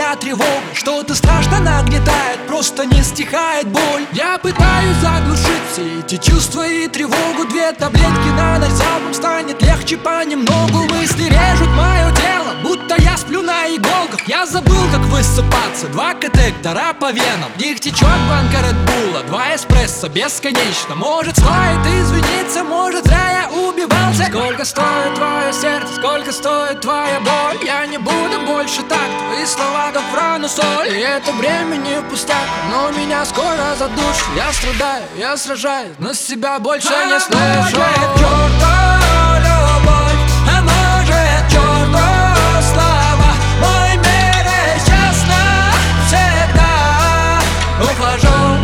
моя тревога. Что-то страшно нагнетает, просто не стихает боль. Я пытаюсь заглушить все эти чувства и тревогу. 2 таблетки на ночь, залпом станет легче понемногу. Мысли режут мое тело, будто я сплю на иголках. Я забыл, как высыпаться, 2 катетера по венам. В них течет банка редбула, 2 эспрессо бесконечно. Может, стоит извиниться, может, зря я убивался. Сколько стоит твое сердце, сколько стоит твоя боль? Я не буду больше так, твои слова как в рану соль. И это бремя не пустяк, но меня скоро задушит. Я страдаю, я сражаюсь, но себя больше не слышу. Может, чёртова любовь, а может, чёртова слава. Мой мир исчез навсегда. Ухожу